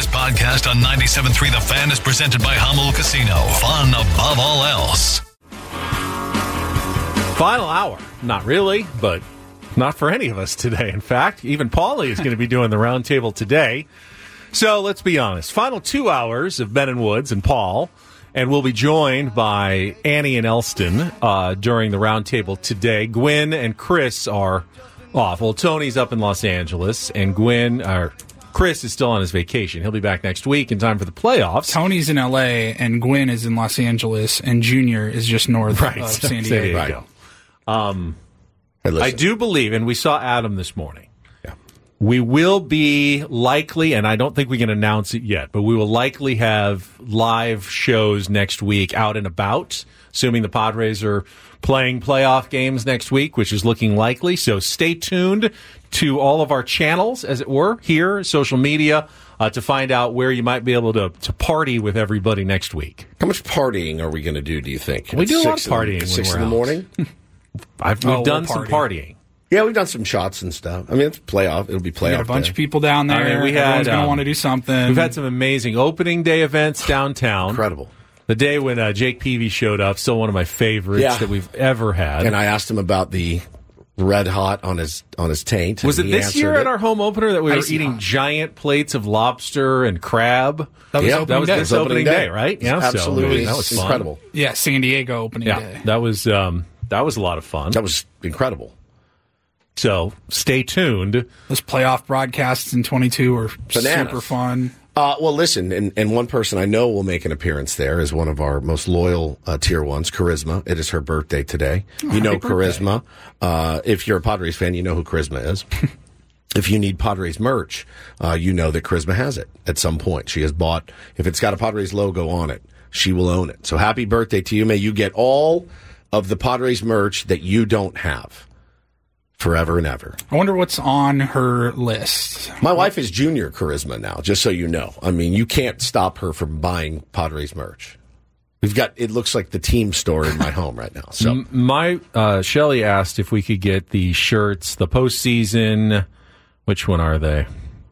This podcast on 97.3 The Fan is presented by Hummel Casino. Fun above all else. Final hour. Not really, but not for any of us today. In fact, even Paulie is going to be doing the roundtable today. So let's be honest. Final 2 hours of Ben and Woods and Paul. And we'll be joined by Annie and Elston during the roundtable today. Gwen and Chris are off. Well, Tony's up in Los Angeles, and Chris is still on his vacation. He'll be back next week in time for the playoffs. Tony's in L.A., and Gwen is in Los Angeles, and Junior is just north of San Diego. I do believe, and we saw Adam this morning, we will be likely, and I don't think we can announce it yet, but we will likely have live shows next week out and about, assuming the Padres are playing playoff games next week, which is looking likely. So stay tuned to all of our channels, as it were, here, social media, to find out where you might be able to party with everybody next week. How much partying are we going to do you think? We do a lot of partying. 6 in the morning? We've done some partying. Yeah, we've done some shots and stuff. I mean, it's playoff. It'll be playoff. We got a bunch of people down there. Everyone's going to want to do something. We've had some amazing opening day events downtown. Incredible. The day when Jake Peavy showed up, still one of my favorites that we've ever had. And I asked him about the red hot on his taint. Was it this year at our home opener that we were eating giant plates of lobster and crab? That was this opening day, right? Yeah, absolutely. That was fun. Incredible. Yeah, San Diego opening day. That was a lot of fun. That was incredible. So stay tuned. Those playoff broadcasts in 22 are super fun. Well, listen, and one person I know will make an appearance there is one of our most loyal tier 1s, Charisma. It is her birthday today. You know Charisma. If you're a Padres fan, you know who Charisma is. If you need Padres merch, you know that Charisma has it at some point. She has bought, if it's got a Padres logo on it, she will own it. So happy birthday to you. May you get all of the Padres merch that you don't have. Forever and ever. I wonder what's on her list. My wife is Junior Charisma now, just so you know. I mean, you can't stop her from buying Padres merch. We've got, it looks like the team store in my home right now. So Shelley asked if we could get the shirts, the postseason. Which one are they?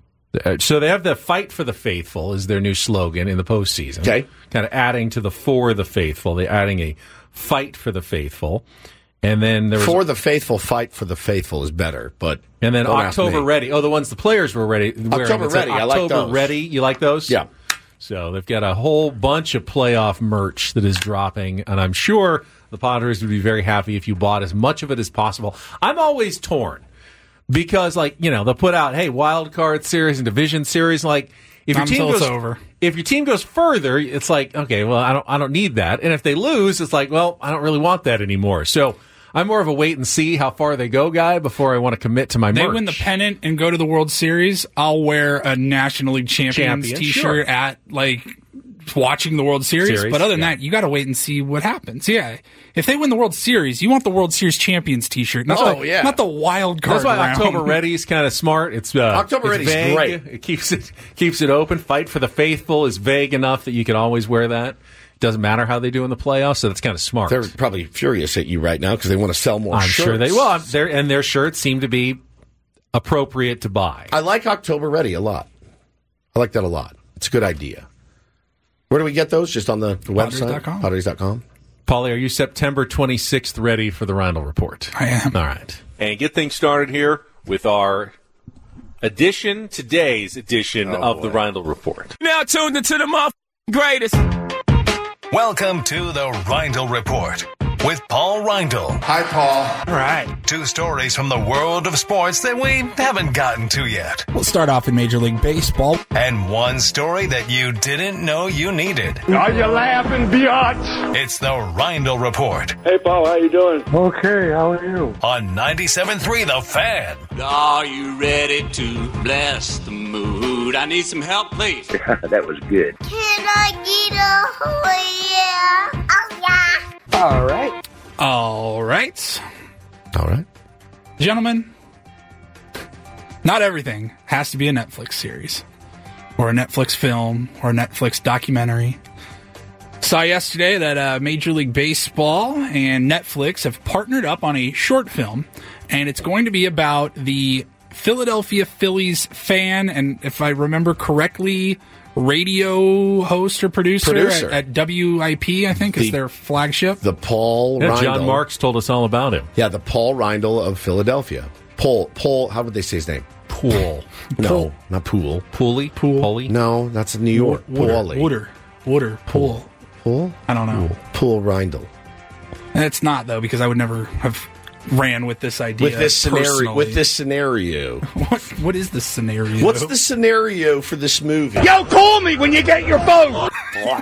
So they have the Fight for the Faithful is their new slogan in the postseason. Okay. Kind of adding to the For the Faithful. They're adding a Fight for the Faithful. And then there was For the Faithful, Fight for the Faithful is better, but and then October Ready. Oh, the ones the players were ready. October Ready, I like those. October Ready, you like those? Yeah. So they've got a whole bunch of playoff merch that is dropping, and I'm sure the Padres would be very happy if you bought as much of it as possible. I'm always torn because, they'll put out, hey, wild card series and division series, if your team goes over. If your team goes further, it's like, okay, well, I don't need that, and if they lose, it's like, well, I don't really want that anymore. So I'm more of a wait and see how far they go guy before I want to commit to my merch. They win the pennant and go to the World Series, I'll wear a National League Champions t-shirt at watching the World Series. But other than that, you got to wait and see what happens. Yeah. If they win the World Series, you want the World Series Champions t-shirt, not the wild card. That's why round. October Ready is kind of smart. It's October Ready is great. It keeps it open. Fight for the Faithful is vague enough that you can always wear that. Doesn't matter how they do in the playoffs, so that's kind of smart. They're probably furious at you right now because they want to sell more shirts. I'm sure they will. Their shirts seem to be appropriate to buy. I like October Ready a lot. I like that a lot. It's a good idea. Where do we get those? Just on the website? Padres.com. Paulie, are you September 26th ready for the Rindle Report? I am. All right. And get things started here with our today's edition of the Rindle Report. Now tuned into the greatest. Welcome to the Rindle Report with Paul Rindle. Hi, Paul. All right. 2 stories from the world of sports that we haven't gotten to yet. We'll start off in Major League Baseball. And 1 story that you didn't know you needed. Are you laughing, biatch? It's the Rindle Report. Hey, Paul, how you doing? Okay, how are you? On 97.3 The Fan. Are you ready to bless the mood? I need some help, please. That was good. Can I get a oh yeah? Oh yeah. All right. All right. All right. Gentlemen, not everything has to be a Netflix series or a Netflix film or a Netflix documentary. Saw yesterday that Major League Baseball and Netflix have partnered up on a short film, and it's going to be about the Philadelphia Phillies fan, and if I remember correctly, radio host or producer. At WIP, I think, is their flagship. The Paul Reindl. John Marks told us all about him. Yeah, the Paul Reindl of Philadelphia. Paul, how would they say his name? Pool. No, not Pool. Pooley? No, that's New York. Wooder. Pool. Pool? I don't know. Pool Reindl. And it's not, though, because I would never have ran with this idea. With this scenario. What is the scenario? What's the scenario for this movie? Yo, call me when you get your phone.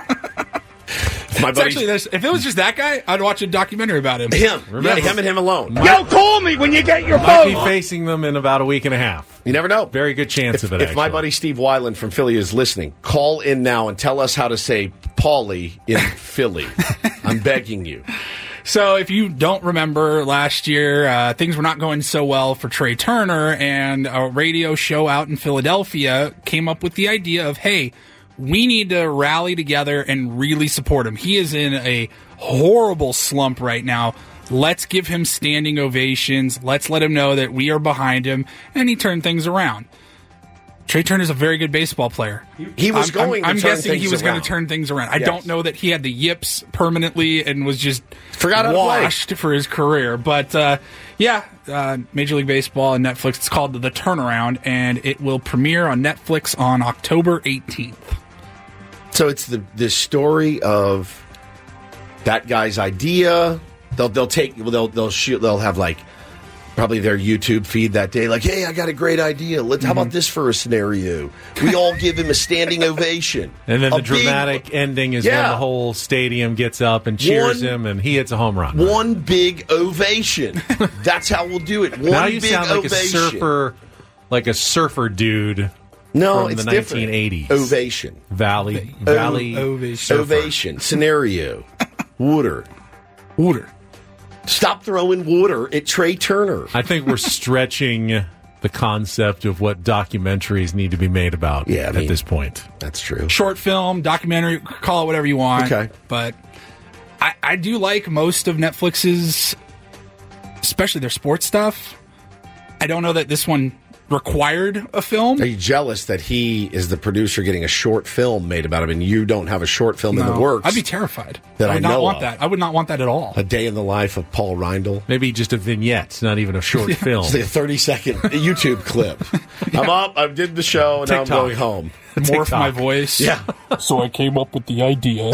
If it was just that guy, I'd watch a documentary about him. Him and him alone. Yo, call me when you get your phone. Might be facing them in about a week and a half. You never know. Very good chance of it. If my buddy Steve Weiland from Philly is listening, call in now and tell us how to say Paulie in Philly. I'm begging you. So if you don't remember last year, things were not going so well for Trey Turner, and a radio show out in Philadelphia came up with the idea of, hey, we need to rally together and really support him. He is in a horrible slump right now. Let's give him standing ovations. Let's let him know that we are behind him. And he turned things around. Trey Turner's a very good baseball player. He was I'm guessing he was going to turn things around. I don't know that he had the yips permanently and was just washed for his career. But, Major League Baseball and Netflix, it's called The Turnaround, and it will premiere on Netflix on October 18th. So it's the story of that guy's idea. They'll have like probably their YouTube feed that day, like, hey, I got a great idea. How about this for a scenario? We all give him a standing ovation. And then the dramatic ending is when the whole stadium gets up and cheers him, and he hits a home run. One big ovation. That's how we'll do it. Now you sound like a surfer dude. No, from it's the different. 1980s. Ovation. Valley. Ovation. Scenario. Water. Stop throwing water at Trey Turner. I think we're stretching the concept of what documentaries need to be made about at this point. That's true. Short film, documentary, call it whatever you want. Okay. But I do like most of Netflix's, especially their sports stuff. I don't know that this one required a film. Are you jealous that he is the producer getting a short film made about him and you don't have a short film in the works? I'd be terrified. I would not want that. I would not want that at all. A day in the life of Paul Reindl. Maybe just a vignette, not even a short film. It's like a 30-second YouTube clip. I'm up, I did the show, and TikTok. Now I'm going home. Morph my voice. Yeah. So I came up with the idea.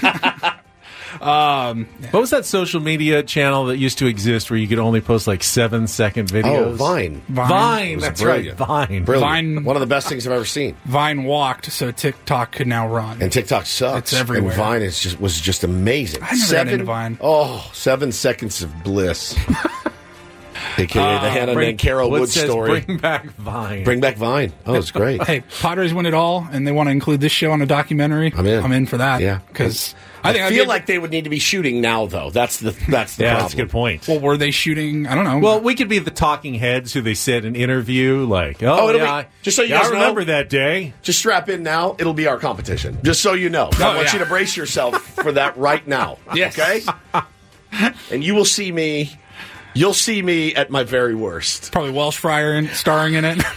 What was that social media channel that used to exist where you could only post like 7-second videos? Oh, Vine. That's brilliant. Right. Vine. Brilliant. One of the best things I've ever seen. Vine walked, so TikTok could now run. And TikTok sucks. It's everywhere. And Vine was just amazing. I never got into Vine. 7 seconds of bliss. AKA the Hannah and Carol Wood story. Bring back Vine. Bring back Vine. Oh, it's great. Hey, Padres win it all, and they want to include this show on a documentary. I'm in for that. Yeah, because I feel like they would need to be shooting now, though. That's the problem. That's a good point. Well, were they shooting? I don't know. Well, we could be the talking heads who they said in interview, like, just so you guys I remember that day. Just strap in now. It'll be our competition. Just so you know. I want you to brace yourself for that right now. Yes. Okay? And you will see me. You'll see me at my very worst. Probably Welsh Fryer starring in it.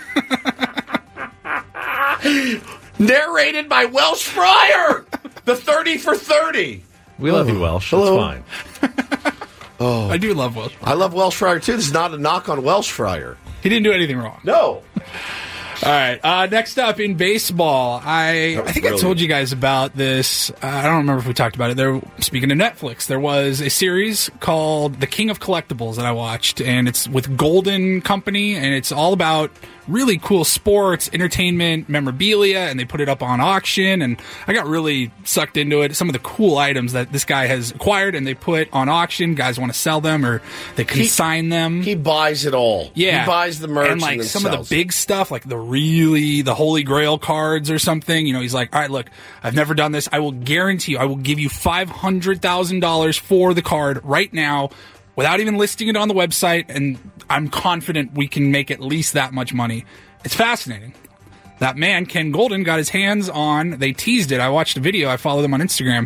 Narrated by Welsh Fryer, the 30 for 30. We love you, Welsh. Hello. That's fine. I do love Welsh Fryer. I love Welsh Fryer, too. This is not a knock on Welsh Fryer. He didn't do anything wrong. No. All right. Next up in baseball, I think I told you guys about this. I don't remember if we talked about it. Speaking of Netflix, there was a series called The King of Collectibles that I watched, and it's with Golden Company, and it's all about really cool sports, entertainment, memorabilia, and they put it up on auction, and I got really sucked into it. Some of the cool items that this guy has acquired, and they put on auction. Guys want to sell them, or they consign them. He buys it all. Yeah. He buys the merch and like then some sells of the big stuff, like the Holy Grail cards or something. You know, he's like, all right, look, I've never done this. I will guarantee you, I will give you $500,000 for the card right now, without even listing it on the website, and I'm confident we can make at least that much money. It's fascinating. That man, Ken Golden, got his hands on, they teased it. I watched a video. I follow them on Instagram.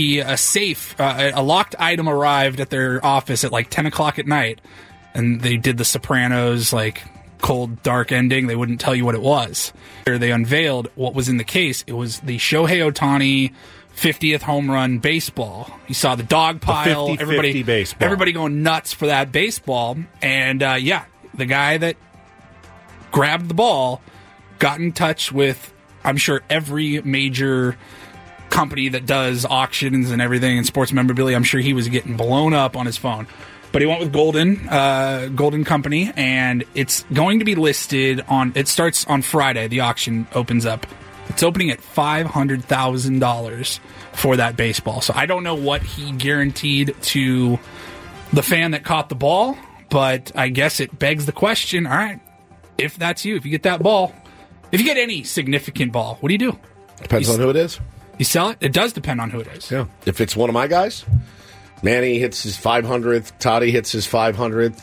A locked item arrived at their office at like 10 o'clock at night, and they did the Sopranos, like, cold, dark ending. They wouldn't tell you what it was. They unveiled what was in the case. It was the Shohei Ohtani 50th home run baseball. You saw the dog pile. The 50-50 baseball. Everybody going nuts for that baseball. And, the guy that grabbed the ball got in touch with, I'm sure, every major company that does auctions and everything and sports memorabilia. I'm sure he was getting blown up on his phone. But he went with Golden Company, and it's going to be listed on, it starts on Friday. The auction opens up. It's opening at $500,000 for that baseball. So I don't know what he guaranteed to the fan that caught the ball, but I guess it begs the question, all right, if that's you, if you get that ball, if you get any significant ball, what do you do? Depends on who it is. You sell it? It does depend on who it is. Yeah. If it's one of my guys, Manny hits his 500th, Toddy hits his 500th,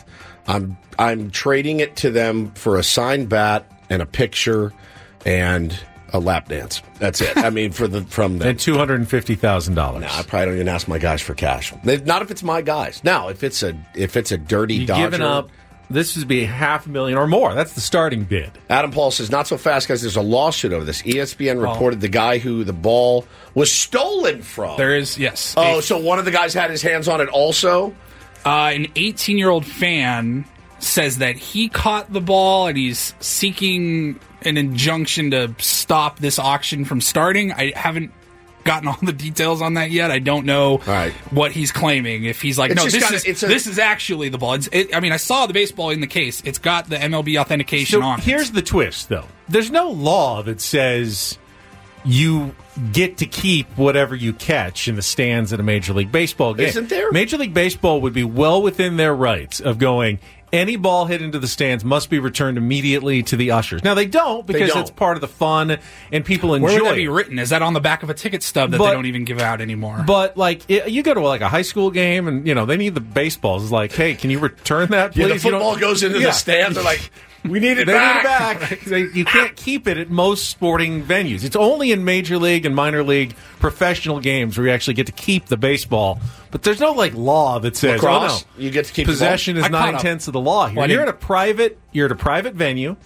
I'm trading it to them for a signed bat and a picture and a lap dance. That's it. I mean, from them. And $250,000. No, I probably don't even ask my guys for cash. Not if it's my guys. Now, if it's a dirty Dodger. Giving up. This would be $500,000 or more. That's the starting bid. Adam Paul says, not so fast, guys. There's a lawsuit over this. ESPN reported the guy who the ball was stolen from. There is, yes. Oh, so one of the guys had his hands on it also? An 18-year-old fan says that he caught the ball and he's seeking an injunction to stop this auction from starting. I haven't gotten all the details on that yet. I don't know what he's claiming. If he's like, this is actually the ball. I saw the baseball in the case. It's got the MLB authentication on it. Here's the twist, though. There's no law that says you get to keep whatever you catch in the stands at a Major League Baseball game. Isn't there? Major League Baseball would be well within their rights of going, any ball hit into the stands must be returned immediately to the ushers. Now, they don't because it's part of the fun and people enjoy it. Where would that be written? Is that on the back of a ticket stub that they don't even give out anymore? But, you go to, a high school game and, they need the baseballs. It's like, hey, can you return that, please? Yeah, the football goes into the stands. They're like, we need it back. You can't keep it at most sporting venues. It's only in Major League and minor league professional games where you actually get to keep the baseball. But there's no law that says you get to keep possession is 9/10 of the law here. You're at a private venue.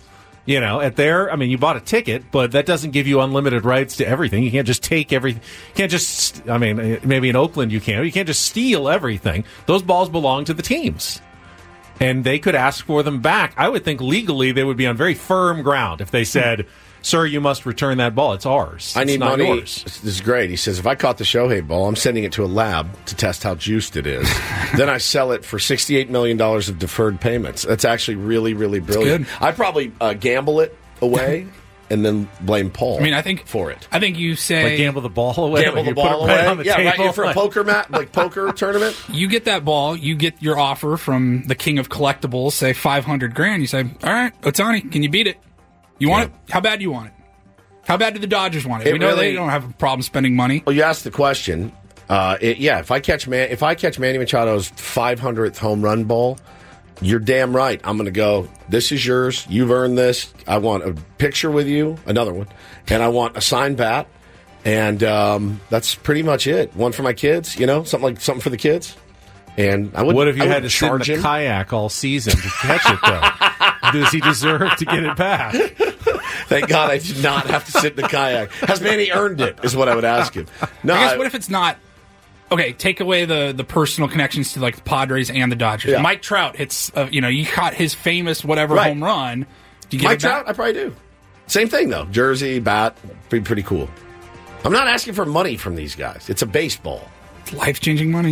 You bought a ticket, but that doesn't give you unlimited rights to everything. You can't just take everything. You can't just, maybe in Oakland you can. You can't just steal everything. Those balls belong to the teams. And they could ask for them back. I would think legally they would be on very firm ground if they said, sir, you must return that ball. It's ours. I need money. Yours. This is great. He says, if I caught the Shohei ball, I'm sending it to a lab to test how juiced it is. Then I sell it for $68 million of deferred payments. That's actually really, really brilliant. I'd probably gamble it away and then blame Paul I think for it. I think you say... gamble the ball away? Gamble the ball away? Right. For a poker poker tournament? You get that ball, you get your offer from the king of collectibles, say $500,000. You say, all right, Ohtani, can you beat it? You want it? How bad do you want it? How bad do the Dodgers want it? We know they don't have a problem spending money. Well, you asked the question. If I catch Manny Machado's 500th home run ball, you're damn right. I'm going to go, this is yours. You've earned this. I want a picture with you, another one, and I want a signed bat. And that's pretty much it. One for my kids, something for the kids. And what if you had to sit in a kayak all season to catch it, though? Does he deserve to get it back? Thank God I did not have to sit in the kayak. Has Manny earned it, is what I would ask him. No, I guess what if it's not... Okay, take away the personal connections to the Padres and the Dodgers. Yeah. Mike Trout hits, you caught his famous home run. Do you get Mike Trout? I probably do. Same thing, though. Jersey, bat, be pretty cool. I'm not asking for money from these guys. It's a baseball. It's life-changing money.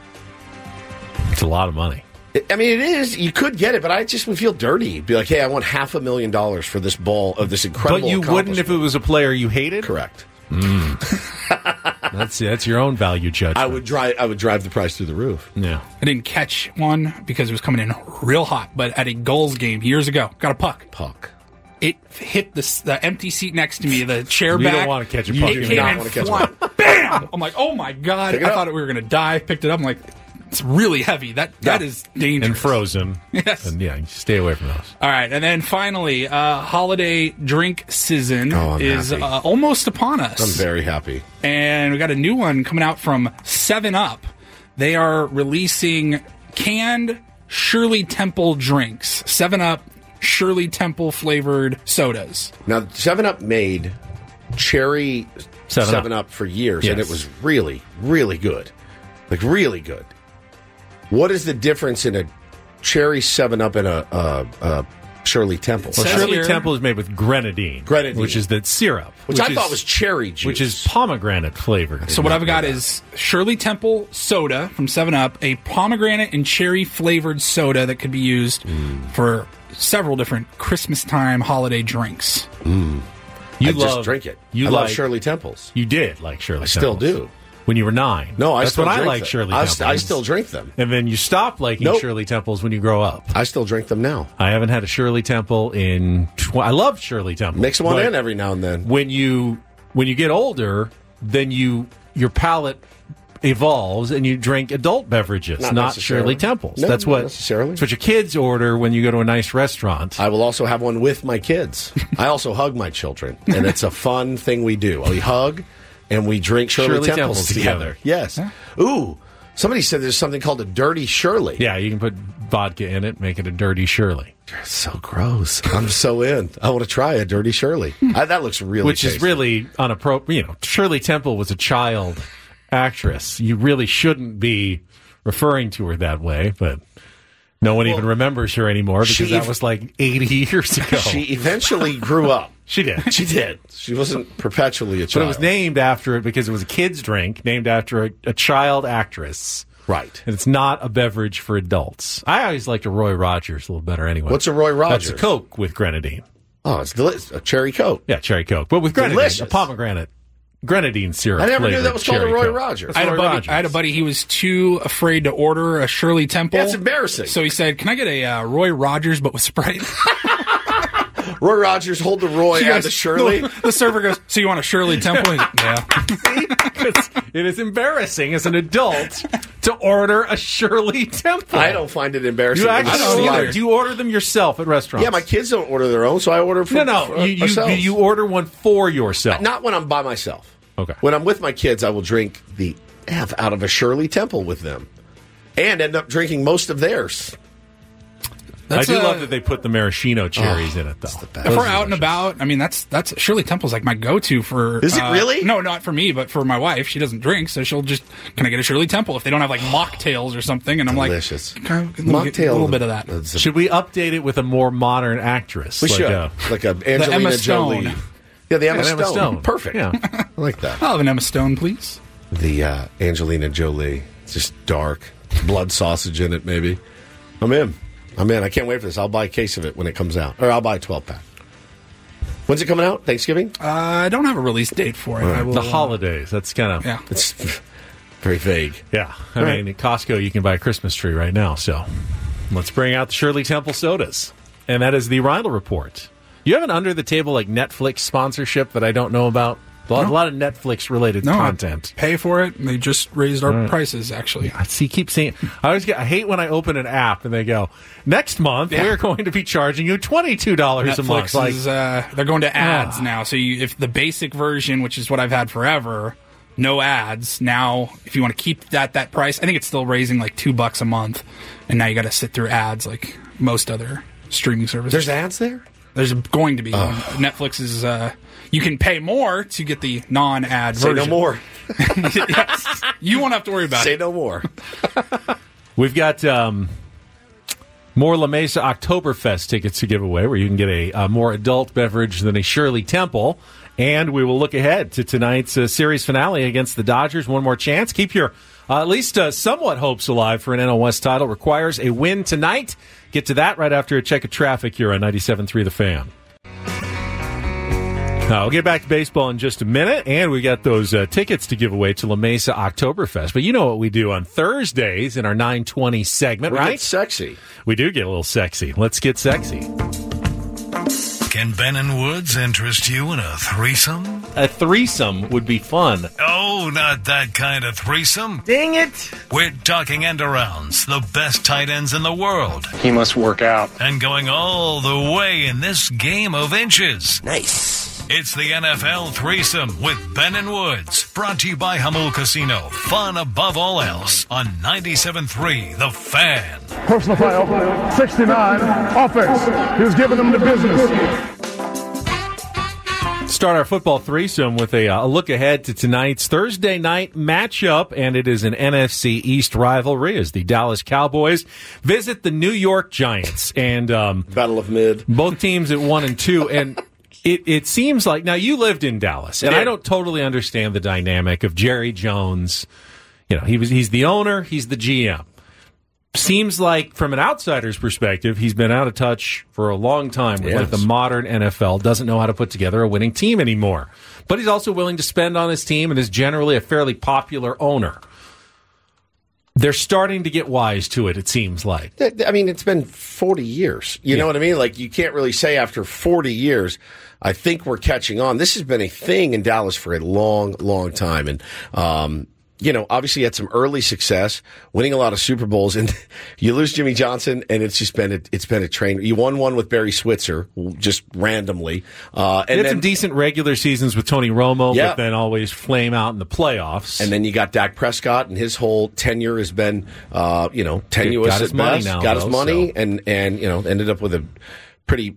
It's a lot of money. It is. You could get it, but I just would feel dirty. Be like, hey, I want $500,000 for this ball of this incredible But you wouldn't if it was a player you hated? Correct. That's your own value judgment. I would drive the price through the roof. Yeah. I didn't catch one because it was coming in real hot, but at a Gulls game years ago, got a puck. It hit the empty seat next to me, the chair back. You don't want to catch a puck. It came in bam! I'm like, oh my God. I thought we were going to die. Picked it up. I'm like, it's really heavy. That is dangerous. And frozen. Yes. And you stay away from those. All right. And then finally, holiday drink season is almost upon us. I'm very happy. And we got a new one coming out from 7-Up. They are releasing canned Shirley Temple drinks. 7-Up Shirley Temple flavored sodas. Now, 7-Up made cherry 7-Up for years, and it was really, really good. Like, really good. What is the difference in a cherry 7-Up and a Shirley Temple? Well, Shirley Temple is made with grenadine, which is the syrup. Which I thought was cherry juice. Which is pomegranate flavored. So what I've got is Shirley Temple soda from 7-Up, a pomegranate and cherry flavored soda that could be used for several different Christmas time holiday drinks. You just drink it. I love Shirley Temples. You did like Shirley Temples. I still do. When you were 9. No, That's when I like Shirley Temples. I still drink them. And then you stop liking Shirley Temples when you grow up. I still drink them now. I haven't had a Shirley Temple in... I love Shirley Temple. Mix one in every now and then. When you get older, then your palate evolves and you drink adult beverages, not Shirley Temples. No, that's not necessarily. That's what your kids order when you go to a nice restaurant. I will also have one with my kids. I also hug my children, and it's a fun thing we do. We hug... and we drink Shirley Temples together. Yes. Yeah. Ooh, somebody said there's something called a dirty Shirley. Yeah, you can put vodka in it, make it a dirty Shirley. It's so gross. I'm so in. I want to try a dirty Shirley. That looks really tasty. Is really inappropriate. Shirley Temple was a child actress. You really shouldn't be referring to her that way, but... no one even remembers her anymore because that was like 80 years ago. She eventually grew up. She did. She did. She wasn't perpetually a child. But it was named after it because it was a kid's drink, named after a child actress. Right. And it's not a beverage for adults. I always liked a Roy Rogers a little better anyway. What's a Roy Rogers? That's a Coke with grenadine. Oh, it's delicious. A cherry Coke. Yeah, cherry Coke. But with grenadine, a pomegranate. Grenadine syrup. I never knew that was called a Roy Rogers. I had a buddy. He was too afraid to order a Shirley Temple. That's embarrassing. So he said, "Can I get a Roy Rogers but with Sprite?" Roy Rogers, hold the Roy and the Shirley. The server goes, "So you want a Shirley Temple?" Yeah. It is embarrassing as an adult to order a Shirley Temple. I don't find it embarrassing. You actually don't either. Do you order them yourself at restaurants? Yeah, my kids don't order their own, so I order from ourselves. You order one for yourself. Not when I'm by myself. Okay. When I'm with my kids, I will drink the F out of a Shirley Temple with them and end up drinking most of theirs. I do love that they put the maraschino cherries in it, though. If we're out and about, I mean, that's Shirley Temple's like my go-to for... Is it really? No, not for me, but for my wife. She doesn't drink, so she'll just, "Can I get a Shirley Temple?" If they don't have like mocktails or something, and I'm delicious. Like... Mocktail. A little bit of that. Should we update it with a more modern actress? We should. Like a Angelina Jolie. Yeah, the Emma Stone. Perfect. Yeah. I like that. I'll have an Emma Stone, please. The Angelina Jolie. It's just dark. Blood sausage in it, maybe. I'm in. I can't wait for this. I'll buy a case of it when it comes out. Or I'll buy a 12-pack. When's it coming out? Thanksgiving? I don't have a release date for it. Right. The holidays. That's kind of... Yeah. It's very vague. Yeah. I mean, at Costco, you can buy a Christmas tree right now. So let's bring out the Shirley Temple sodas. And that is the Rindle Report. You have an under-the-table like Netflix sponsorship that I don't know about? A lot of Netflix-related content. I pay for it, and they just raised our prices, actually. I keep seeing... I hate when I open an app, and they go, "Next month, we're going to be charging you $22 a month." Netflix is, they're going to ads now. So if the basic version, which is what I've had forever, no ads, now, if you want to keep that price, I think it's still raising like $2 a month, and now you got to sit through ads like most other streaming services. There's ads there? There's going to be. Netflix is... you can pay more to get the non-ad version. Say no more. Yes. You won't have to worry about Say it. no more. We've got more La Mesa Oktoberfest tickets to give away, where you can get a more adult beverage than a Shirley Temple. And we will look ahead to tonight's series finale against the Dodgers. One more chance. Keep your at least somewhat hopes alive for an NL West title. Requires a win tonight. Get to that right after a check of traffic here on 97.3 The Fan. We'll get back to baseball in just a minute, and we got those tickets to give away to La Mesa Oktoberfest. But you know what we do on Thursdays in our 920 segment, right? We get sexy. We do get a little sexy. Let's get sexy. Can Ben and Woods interest you in a threesome? A threesome would be fun. Oh, not that kind of threesome. Dang it! We're talking end-arounds, the best tight ends in the world. He must work out. And going all the way in this game of inches. Nice. It's the NFL Threesome with Ben and Woods. Brought to you by Hamul Casino. Fun above all else on 97.3 The Fan. Personal foul, 69, offense. He was giving them the business. Start our football threesome with a look ahead to tonight's Thursday night matchup, and it is an NFC East rivalry as the Dallas Cowboys visit the New York Giants. And Battle of Mid. Both teams at 1-2, and it seems like, now you lived in Dallas, and I don't totally understand the dynamic of Jerry Jones. You know, he's the owner, he's the GM. Seems like, from an outsider's perspective, he's been out of touch for a long time with like the modern NFL, doesn't know how to put together a winning team anymore. But he's also willing to spend on his team and is generally a fairly popular owner. They're starting to get wise to it seems like. I mean, it's been 40 years. You know what I mean? Like, you can't really say after 40 years, I think we're catching on. This has been a thing in Dallas for a long, long time. And, you know, obviously had some early success, winning a lot of Super Bowls, and you lose Jimmy Johnson, and it's just been a train. You won one with Barry Switzer, just randomly. And had some decent regular seasons with Tony Romo, but then always flame out in the playoffs. And then you got Dak Prescott, and his whole tenure has been, tenuous got his at money best. now, got his money, so. and ended up with a pretty.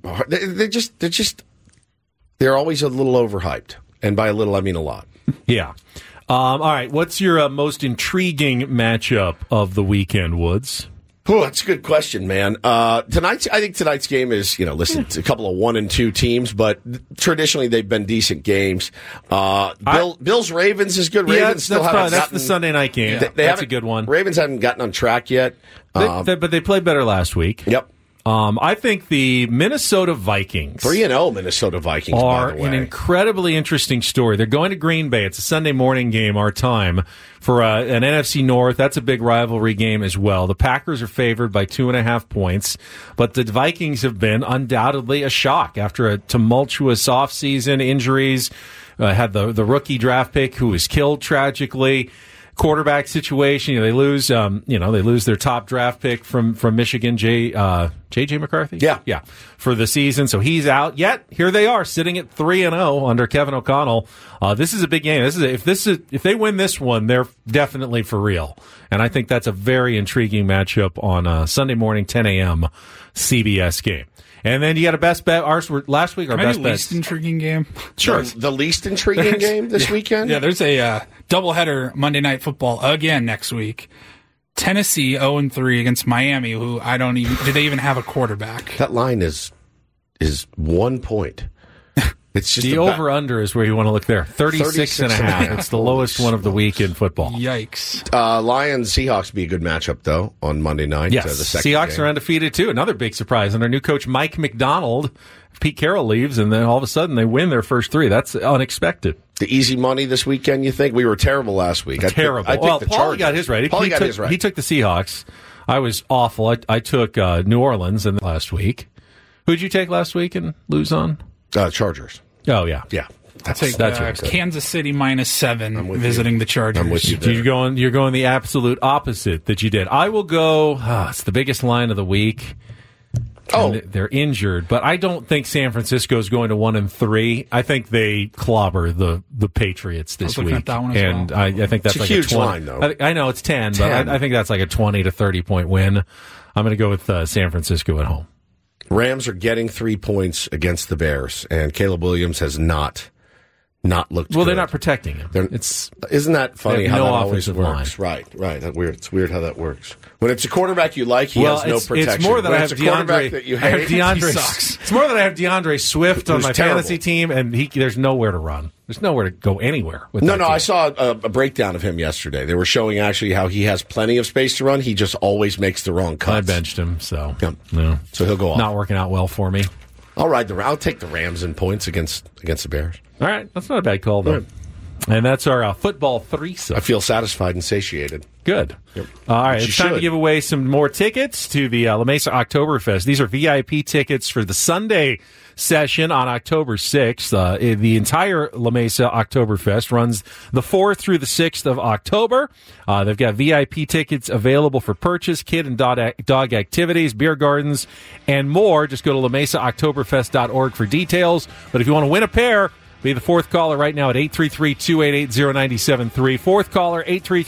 They're always a little overhyped, and by a little I mean a lot. Yeah. All right, what's your most intriguing matchup of the weekend, Woods? Oh, that's a good question, man. I think tonight's game is, listen, it's a couple of 1-2 teams, but traditionally they've been decent games. Bills Ravens is good. Ravens that's the Sunday night game. That's a good one. Ravens haven't gotten on track yet, but they played better last week. Yep. I think the Minnesota Vikings 3-0 Minnesota Vikings are by the way. An incredibly interesting story. They're going to Green Bay. It's a Sunday morning game, our time, for an NFC North. That's a big rivalry game as well. The Packers are favored by 2.5 points, but the Vikings have been undoubtedly a shock after a tumultuous offseason, injuries, had the rookie draft pick who was killed tragically. Quarterback situation, they lose their top draft pick from Michigan, J.J. McCarthy. Yeah, for the season. So he's out. Yet here they are sitting at 3-0 under Kevin O'Connell. This is a big game. If they win this one, they're definitely for real. And I think that's a very intriguing matchup on Sunday morning, 10 a.m. CBS game. And then you got a best bet. Ours were last week. Our best bet. Least intriguing game. Sure, the least intriguing game this weekend. Yeah, there's a doubleheader Monday Night Football again next week. Tennessee 0-3 against Miami, who do they even have a quarterback? That line is 1 point. It's just the over-under is where you want to look there. 36.5. It's the lowest one of the week in football. Yikes. Lions-Seahawks be a good matchup, though, on Monday night. Yes, the second Seahawks game. are undefeated, too. Another big surprise. And our new coach, Mike McDonald, Pete Carroll leaves, and then all of a sudden they win their first three. That's unexpected. The easy money this weekend, you think? We were terrible last week. Terrible. I well, Paulie got his right. He took the Seahawks. I was awful. I took New Orleans last week. Who'd you take last week and lose on? Chargers. Oh, yeah. Yeah. That's Kansas City -7 visiting the Chargers. I'm with you there. You're going the absolute opposite that you did. I will go, it's the biggest line of the week. They're injured, but I don't think San Francisco is going to 1-3. I think they clobber the Patriots this week. At that one and well. I think that's it's like a huge 20, line, though. I know it's 10, but I think that's like a 20 to 30 point win. I'm going to go with San Francisco at home. Rams are getting 3 points against the Bears, and Caleb Williams has not looked well, good. They're not protecting him. Isn't that funny how that always works? Line. Right. It's weird how that works. When it's a quarterback you like, he has no protection. It's more that I have DeAndre that you hate. DeAndre sucks. It's more that I have DeAndre Swift on my fantasy team, and there's nowhere to run. There's nowhere to go anywhere with that team. I saw a breakdown of him yesterday. They were showing actually how he has plenty of space to run. He just always makes the wrong cuts. I benched him, so so he'll go off. Not working out well for me. I'll take the Rams in points against the Bears. All right, that's not a bad call though. Right. And that's our football threesome. I feel satisfied and satiated. Good. Yep. All right, it's time to give away some more tickets to the La Mesa Oktoberfest. These are VIP tickets for the Sunday session on October 6th. The entire La Mesa Oktoberfest runs the 4th through the 6th of October. They've got VIP tickets available for purchase, kid and dog activities, beer gardens, and more. Just go to LaMesaOktoberfest.org for details. But if you want to win a pair, Be the fourth caller right now at 833-288-0973. Fourth caller,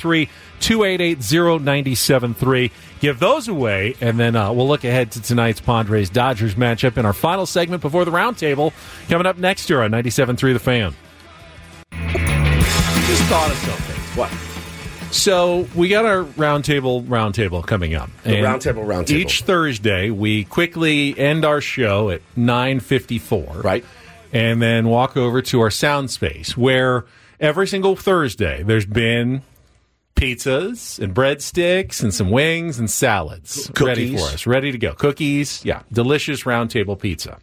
833-288-0973. Give those away, and then we'll look ahead to tonight's Padres-Dodgers matchup in our final segment before the roundtable coming up next year on 97.3 The Fan. Just thought of something. What? So we got our roundtable coming up. The roundtable. Each Thursday, we quickly end our show at 9:54. Right. And then walk over to our sound space, where every single Thursday there's been pizzas and breadsticks and some wings and salads ready for us, ready to go. Cookies, delicious roundtable pizza.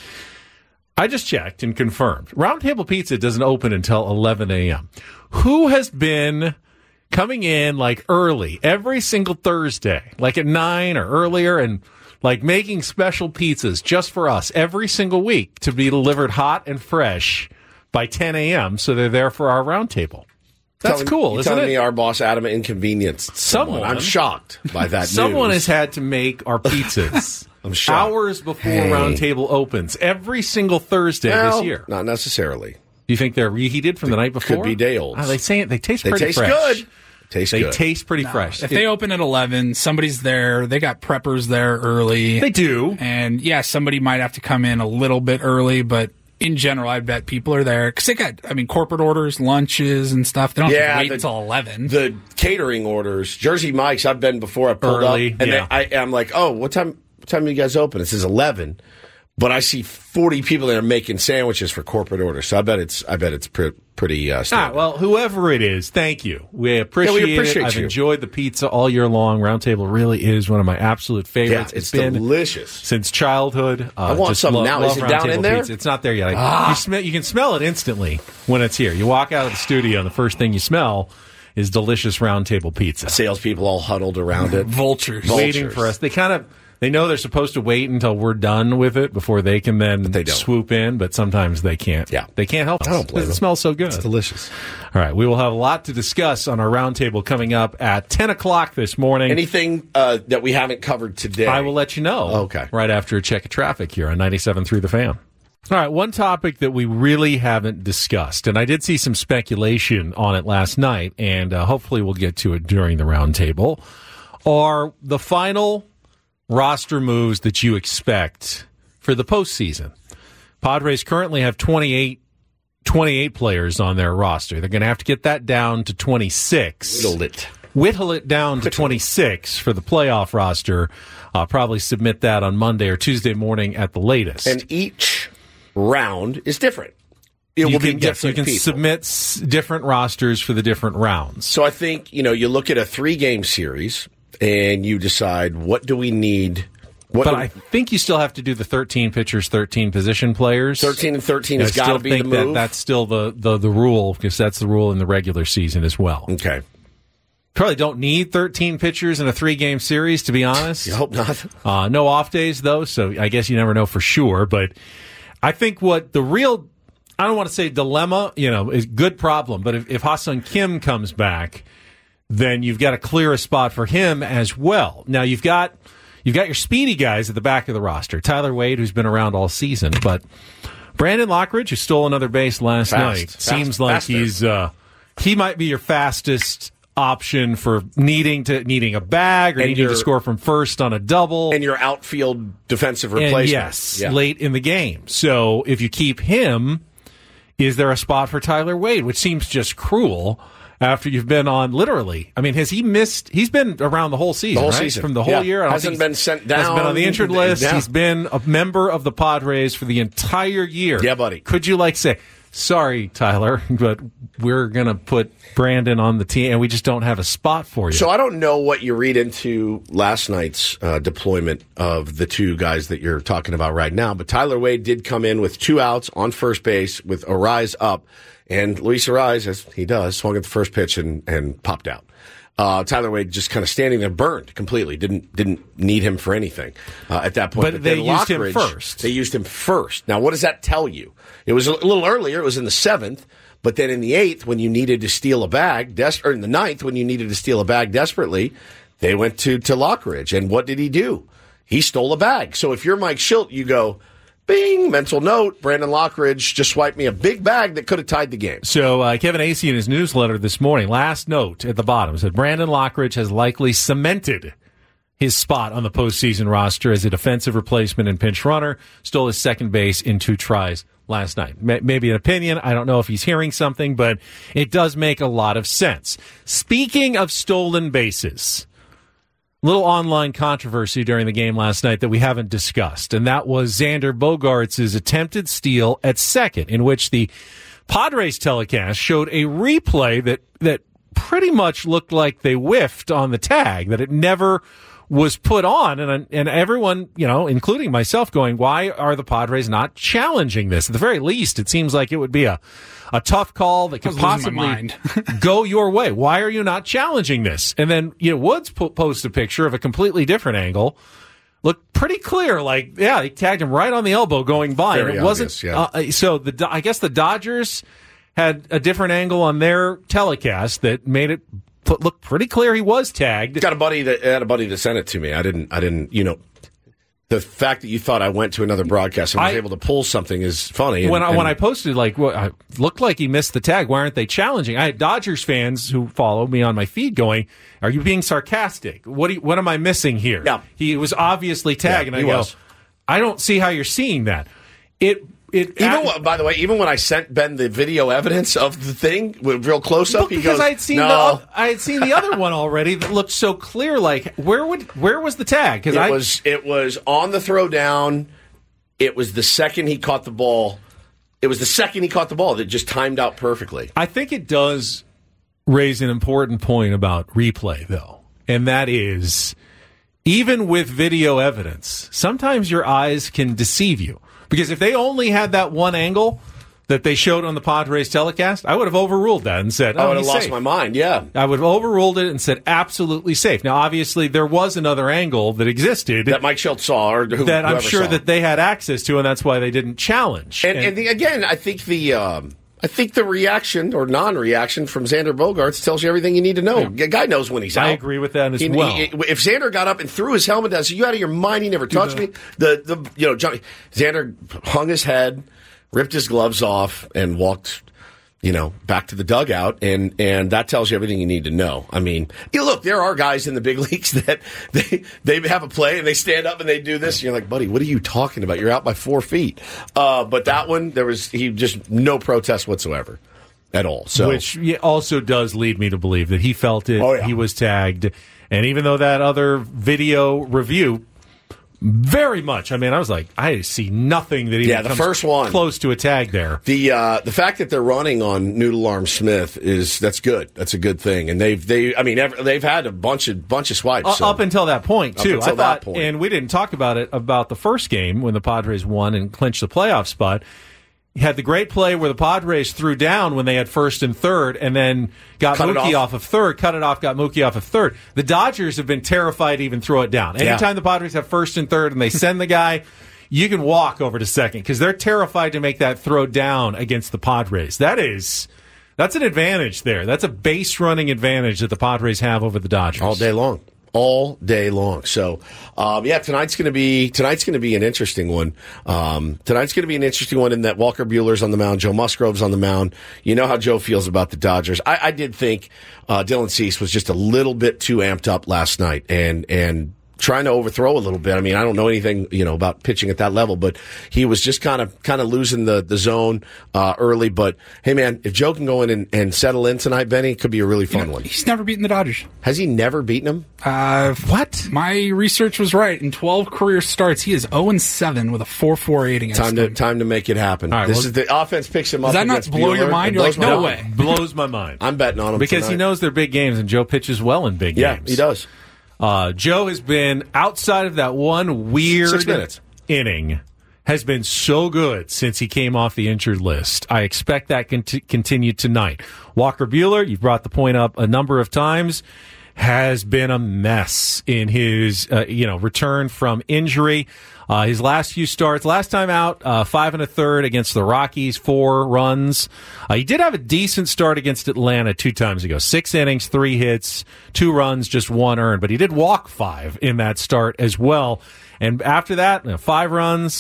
I just checked and confirmed. Roundtable Pizza doesn't open until 11 a.m. Who has been coming in early every single Thursday, at 9 or earlier, and making special pizzas just for us every single week to be delivered hot and fresh by 10 a.m. so they're there for our roundtable? That's cool, isn't it? Telling me our boss Adam inconvenienced someone. I'm shocked by that. Someone has had to make our pizzas. I'm shocked. Hours before Roundtable opens every single Thursday this year. Not necessarily. Do you think they're reheated from the night before? Could be day olds. They say it. They taste pretty fresh. Good. They taste pretty fresh. If they open at 11, somebody's there. They got preppers there early. They do. And somebody might have to come in a little bit early, but in general, I bet people are there because they got, corporate orders, lunches and stuff. They don't have to wait until 11. The catering orders, Jersey Mike's, I've been before. I pulled early, up, and I'm like, oh, what time do you guys open? It says 11, but I see 40 people that are making sandwiches for corporate orders. So I bet it's pretty standard. Well, whoever it is, thank you. We appreciate it. I've enjoyed the pizza all year long. Roundtable really is one of my absolute favorites. Yeah, it's been delicious since childhood. I want some now. Is it down in there? Pizza. It's not there yet. You can smell it instantly when it's here. You walk out of the studio, and the first thing you smell is delicious Roundtable pizza. Salespeople all huddled around it. Vultures. Waiting for us. They know they're supposed to wait until we're done with it before they can then swoop in, but sometimes they can't. Yeah. They can't help us. I don't blame them. It smells so good. It's delicious. All right. We will have a lot to discuss on our roundtable coming up at 10 o'clock this morning. Anything that we haven't covered today? I will let you know. Okay. Right after a check of traffic here on 97.3 The Fan. All right. One topic that we really haven't discussed, and I did see some speculation on it last night, and hopefully we'll get to it during the roundtable, are the final roster moves that you expect for the postseason. Padres currently have 28 players on their roster. They're going to have to get that down to 26. Whittle it down to 26 for the playoff roster. Probably submit that on Monday or Tuesday morning at the latest. And each round is different. It will be different. You can submit different rosters for the different rounds. So I think, you look at a 3-game series and you decide, what do we need? I think you still have to do the 13 pitchers, 13 position players. 13 and 13 has got to be the move. That's still the rule, because that's the rule in the regular season as well. Okay. Probably don't need 13 pitchers in a 3-game series, to be honest. I hope not. No off days, though, so I guess you never know for sure. But I think what the real, I don't want to say dilemma, is a good problem, but if Ha-Seong Kim comes back, then you've got to clear a spot for him as well. Now, you've got your speedy guys at the back of the roster. Tyler Wade, who's been around all season, but Brandon Lockridge, who stole another base last night, seems like he might be your fastest option for needing a bag or needing to score from first on a double. And your outfield defensive replacement. Late in the game. So if you keep him, is there a spot for Tyler Wade, which seems just cruel after you've been on literally. I mean, has he missed? He's been around the whole season, From the whole year. Hasn't been sent down. Hasn't been on the injured list. Yeah. He's been a member of the Padres for the entire year. Yeah, buddy. Could you say, sorry, Tyler, but we're going to put Brandon on the team, and we just don't have a spot for you? So I don't know what you read into last night's deployment of the two guys that you're talking about right now, but Tyler Wade did come in with 2 outs on first base with Arise up. And Luis Arise, as he does, swung at the first pitch and popped out. Tyler Wade just kind of standing there, burned completely. Didn't need him for anything at that point. But they used him first. They used him first. Now, what does that tell you? It was a little earlier. It was in the 7th. But then in the 8th, when you needed to steal a bag, or in the 9th, when you needed to steal a bag desperately, they went to Lockridge. And what did he do? He stole a bag. So if you're Mike Shildt, you go, Bing, mental note, Brandon Lockridge just swiped me a big bag that could have tied the game. So Kevin Acee in his newsletter this morning, last note at the bottom, said Brandon Lockridge has likely cemented his spot on the postseason roster as a defensive replacement and pinch runner. Stole his second base in 2 tries last night. Maybe an opinion. I don't know if he's hearing something, but it does make a lot of sense. Speaking of stolen bases, little online controversy during the game last night that we haven't discussed, and that was Xander Bogaerts' attempted steal at second, in which the Padres telecast showed a replay that pretty much looked like they whiffed on the tag, that it never was put on, and everyone, including myself, going, why are the Padres not challenging this? At the very least, it seems like it would be a tough call that could possibly go your way. Why are you not challenging this? And then, Woods posted a picture of a completely different angle. Looked pretty clear, he tagged him right on the elbow going by. Very and it wasn't, obvious, so I guess the Dodgers had a different angle on their telecast that made it look pretty clear he was tagged. Got a buddy that sent it to me. I didn't. The fact that you thought I went to another broadcast and was able to pull something is funny. When I posted, I looked like he missed the tag. Why aren't they challenging? I had Dodgers fans who follow me on my feed going, "Are you being sarcastic? What am I missing here?" Yeah. He was obviously tagged, and I go, "I don't see how you're seeing that." By the way, even when I sent Ben the video evidence of the thing with real close up, he goes, I had seen the other one already that looked so clear. Where was the tag? Because it was on the throw down. It was the second he caught the ball. That just timed out perfectly. I think it does raise an important point about replay, though, and that is, even with video evidence, sometimes your eyes can deceive you. Because if they only had that one angle that they showed on the Padres telecast, I would have overruled that and said, I would have lost my mind, yeah. I would have overruled it and said, absolutely safe. Now, obviously, there was another angle that existed. That Mike Schultz saw, or that I'm sure that they had access to, and that's why they didn't challenge. Again, I think the reaction or non-reaction from Xander Bogaerts tells you everything you need to know. Yeah. Guy knows when he's out. I agree with that as well. If Xander got up and threw his helmet down, so you out of your mind, he never touched me. Xander hung his head, ripped his gloves off, and walked, back to the dugout, and that tells you everything you need to know. I mean, look, there are guys in the big leagues that they have a play and they stand up and they do this, and you're like, buddy, what are you talking about? You're out by 4 feet. But that one, he just no protest whatsoever at all. So, which also does lead me to believe that he felt it. Oh, yeah. He was tagged, and even though that other video review. Very much. I mean, I was like, I see nothing that even the first one close to a tag there. The fact that they're running on Noodle Arm Smith that's good. That's a good thing. And they've had a bunch of swipes up until that point too. I thought, and we didn't talk about it about the first game when the Padres won and clinched the playoff spot. He had the great play where the Padres threw down when they had first and third, and then got Mookie off of third, cut it off, got Mookie off of third. The Dodgers have been terrified to even throw it down. Anytime the Padres have first and third and they send the guy, you can walk over to second because they're terrified to make that throw down against the Padres. That's an advantage there. That's a base running advantage that the Padres have over the Dodgers. All day long. So, tonight's going to be an interesting one. Tonight's going to be an interesting one in that Walker Buehler's on the mound, Joe Musgrove's on the mound. You know how Joe feels about the Dodgers. I did think Dylan Cease was just a little bit too amped up last night and trying to overthrow a little bit. I mean, I don't know anything, about pitching at that level, but he was just kind of losing the zone early. But hey, man, if Joe can go in and settle in tonight, Benny, it could be a really fun one. He's never beaten the Dodgers. Has he never beaten them? What? My research was right. In 12 career starts, he is 0-7 with a 4.48 against them. Time to make it happen. Right, this is the offense picks him up. Does that not blow your mind? You're like, no way. Blows my mind. I'm betting on him because tonight. He knows they're big games, and Joe pitches well in big games. Yeah, he does. Joe has been, outside of that one weird 6 minutes inning, has been so good since he came off the injured list. I expect that to continue tonight. Walker Buehler, you've brought the point up a number of times, has been a mess in his return from injury. His last few starts, last time out, 5 1/3 against the Rockies, 4 runs. He did have a decent start against Atlanta 2 times ago. 6 innings, 3 hits, 2 runs, just 1 earned. But he did walk 5 in that start as well. And after that, 5 runs,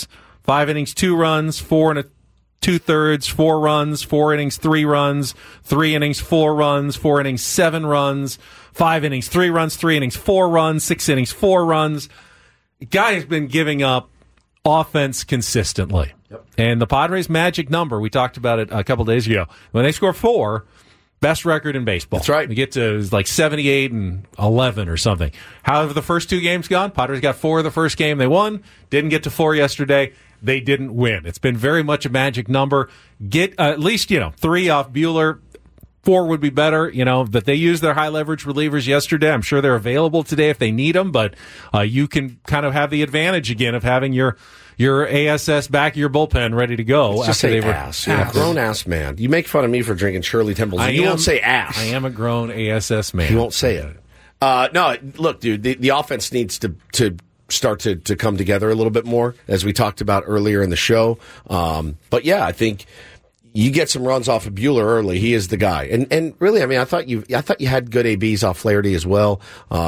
5 innings, 2 runs, 4 2/3, 4 runs, 4 innings, 3 runs, 3 innings, 4 runs, 4 innings, 7 runs, 5 innings, 3 runs, 3 innings, 4 runs, 6 innings, 4 runs. The guy has been giving up offense consistently. Yep. And the Padres' magic number, we talked about it a couple days ago, when they score 4, best record in baseball. That's right. We get to like 78-11 or something. However, the first 2 games gone, Padres got 4 the first game they won, didn't get to 4 yesterday. They didn't win. It's been very much a magic number. Get at least, 3 off Buehler. 4 would be better, that they used their high leverage relievers yesterday. I'm sure they're available today if they need them, but you can kind of have the advantage again of having your ASS back of your bullpen ready to go. Just say ass. You're a grown-ass man. You make fun of me for drinking Shirley Temples. You won't say ass. I am a grown ASS man. You won't say it. No, look, dude, the offense needs to start to come together a little bit more, as we talked about earlier in the show. But yeah, I think you get some runs off of Buehler early. He is the guy. And really, I mean, I thought you had good ABs off Flaherty as well.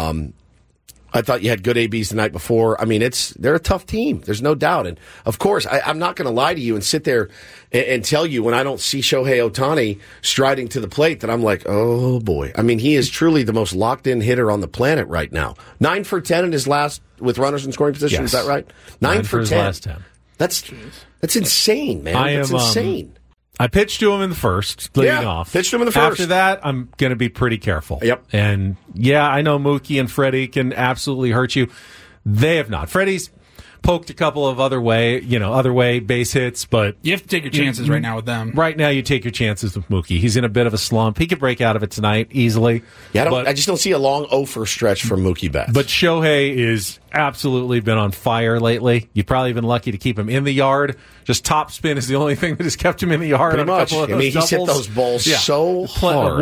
I thought you had good ABs the night before. I mean, they're a tough team. There's no doubt. And of course, I'm not going to lie to you and sit there and tell you when I don't see Shohei Ohtani striding to the plate that I'm like, oh boy. I mean, he is truly the most locked in hitter on the planet right now. 9 for 10 in his last with runners in scoring position. Yes. Is that right? 9 for 10. His last 10. That's insane, man. That's insane. I pitched to him in the first, leading off. Pitched to him in the first. After that, I'm going to be pretty careful. Yep. And I know Mookie and Freddie can absolutely hurt you. They have not. Freddie's poked a couple of other way base hits, but you have to take your chances right now with them. Right now, you take your chances with Mookie. He's in a bit of a slump. He could break out of it tonight easily. Yeah, I just don't see a long 0 stretch from Mookie Betts. But Shohei is absolutely been on fire lately. You've probably been lucky to keep him in the yard. Just top spin is the only thing that has kept him in the yard. Pretty much. He's hit those balls so hard.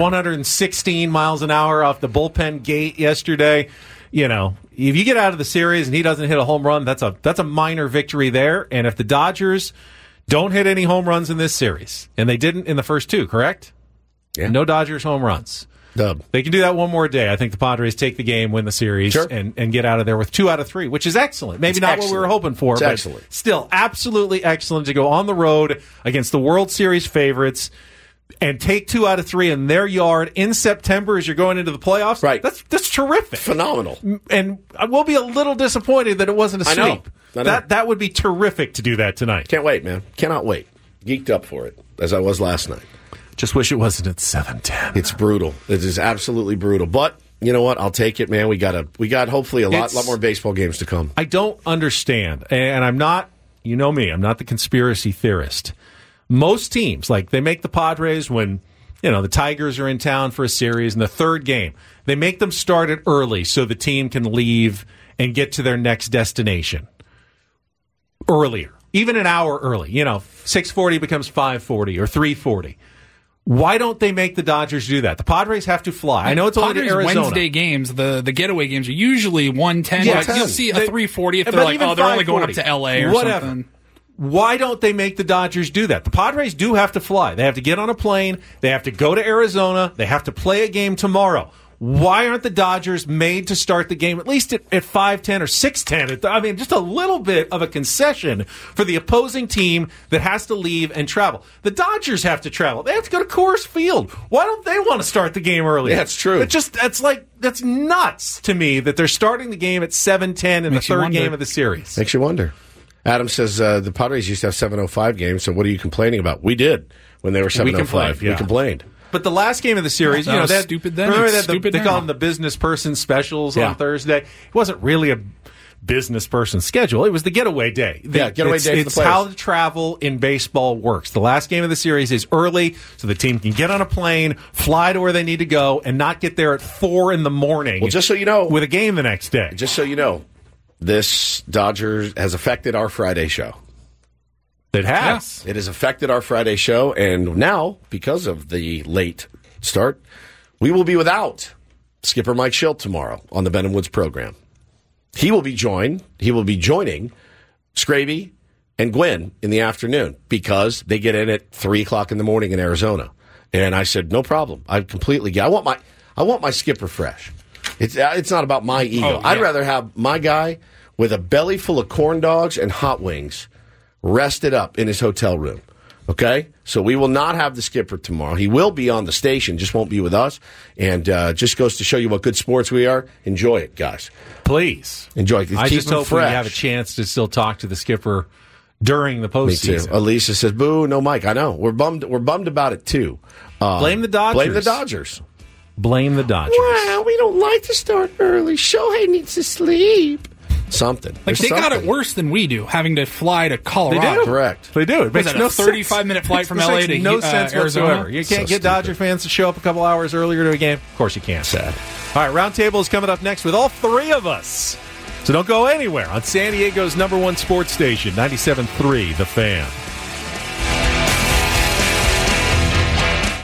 116 miles an hour off the bullpen gate yesterday. If you get out of the series and he doesn't hit a home run, that's a minor victory there. And if the Dodgers don't hit any home runs in this series, and they didn't in the first 2, correct? Yeah. No Dodgers home runs. Dub. They can do that one more day. I think the Padres take the game, win the series, sure, and get out of there with 2 out of 3, which is excellent. Maybe not what we were hoping for, but excellent. Still absolutely excellent to go on the road against the World Series favorites and take 2 out of 3 in their yard in September as you're going into the playoffs. Right. That's terrific. Phenomenal. And we'll be a little disappointed that it wasn't a sweep. I know. That would be terrific to do that tonight. Can't wait, man. Cannot wait. Geeked up for it, as I was last night. Just wish it wasn't at 7:10. It's brutal. It is absolutely brutal. But you know what? I'll take it, man. We got hopefully a lot more baseball games to come. I don't understand, and I'm not. You know me. I'm not the conspiracy theorist. Most teams, like they make the Padres when the Tigers are in town for a series in the 3rd game. They make them start it early so the team can leave and get to their next destination earlier, even an hour early. 6:40 becomes 5:40 or 3:40. Why don't they make the Dodgers do that? The Padres have to fly. I know it's only to Arizona. Wednesday games, the getaway games are usually 1:10. Yeah, you'll see a 3:40 if they're like, they're only going up to L.A. or something. Why don't they make the Dodgers do that? The Padres do have to fly. They have to get on a plane. They have to go to Arizona. They have to play a game tomorrow. Why aren't the Dodgers made to start the game at least at 5:10 or 6:10? I mean, just a little bit of a concession for the opposing team that has to leave and travel. The Dodgers have to travel. They have to go to Coors Field. Why don't they want to start the game early? Yeah, it's true. That's nuts to me that they're starting the game at 7:10 in the 3rd game of the series. Makes you wonder. Adam says the Padres used to have 7:05 games, so what are you complaining about? We did when they were 7:05. We complained. But the last game of the series, that was stupid then. Remember that they call them the business person specials on Thursday? It wasn't really a business person schedule. It was the getaway day. Getaway day for the It's how the travel in baseball works. The last game of the series is early, so the team can get on a plane, fly to where they need to go, and not get there at 4 in the morning. Well, just so you know, with a game the next day. Just so you know, this Dodgers has affected our Friday show. It has. It has affected our Friday show, and now, because of the late start, we will be without Skipper Mike Schilt tomorrow on the Ben and Woods program. He will be joining Scraby and Gwen in the afternoon because they get in at 3 o'clock in the morning in Arizona. And I said, no problem. I completely get. I want my Skipper fresh. It's not about my ego. I'd rather have my guy with a belly full of corn dogs and hot wings rested up in his hotel room. Okay? So we will not have the skipper tomorrow. He will be on the station, just won't be with us. And just goes to show you what good sports we are. Enjoy it, guys. Please. Enjoy it. I just hope we have a chance to still talk to the skipper during the postseason. Me too. Alicia says, boo, no Mike. I know. We're bummed about it, too. Blame the Dodgers. Blame the Dodgers. Blame the Dodgers. Wow, we don't like to start early. Shohei needs to sleep. Something. Like, they got it worse than we do, having to fly to Colorado. They do. Correct. They do. It makes no 35-minute flight from LA to no sense Arizona. whatsoever. You can't get Dodger fans to show up a couple hours earlier to a game. Of course you can't. Sad. All right, Roundtable is coming up next with all three of us. So don't go anywhere on San Diego's #1 sports station, 97.3 The Fan.